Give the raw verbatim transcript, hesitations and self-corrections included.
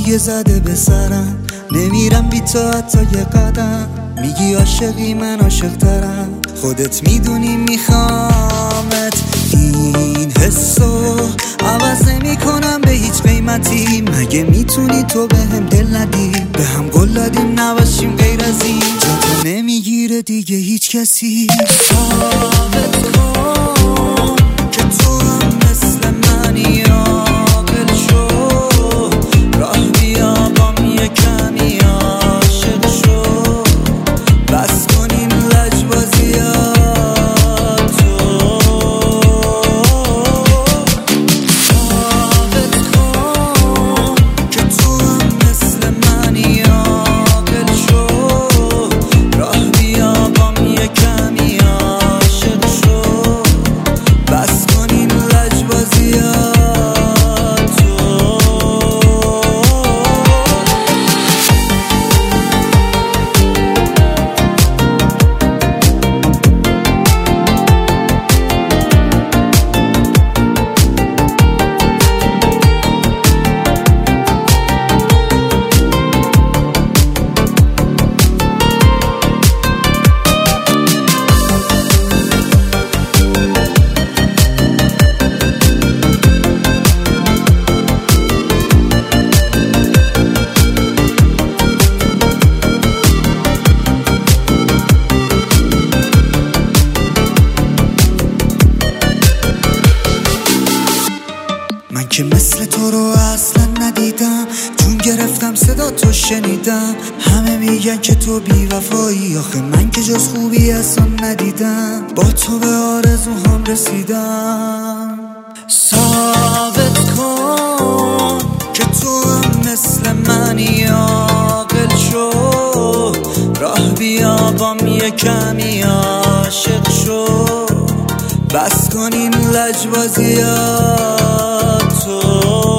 دیگه زده به سرم، نمیرم بی تو حتی یه قدم. میگی عاشقی من عاشق ترم، خودت میدونی میخوامت. این حسو عوض نمی کنم به هیچ قیمتی. مگه میتونی تو به هم دل ندی؟ به هم قول دادیم نباشیم غیر از این. جا تو نمیگیره دیگه هیچ کسی. ثابت کن که تو هم مثل منی، عاقل شو، راه بیا بام یه کمی عاشق شو، بس کن این لجبازیاتو. ثابت کن که تو هم مثل منی، عاقل شو، راه بیا بام یه کمی عاشق شو، بس کن این لجبازیاتو. من که مثل تو رو اصلا ندیدم، چون گرفتم صدا تو شنیدم. همه میگن که تو بی وفایی، آخه من که جز خوبی اصلا ندیدم. با تو به آرزوهام رسیدم. ثابت کن که تو هم مثل منی، عاقل شو، راه بیا بام یه کمی عاشق شو، بس کن این لجبازیاتو.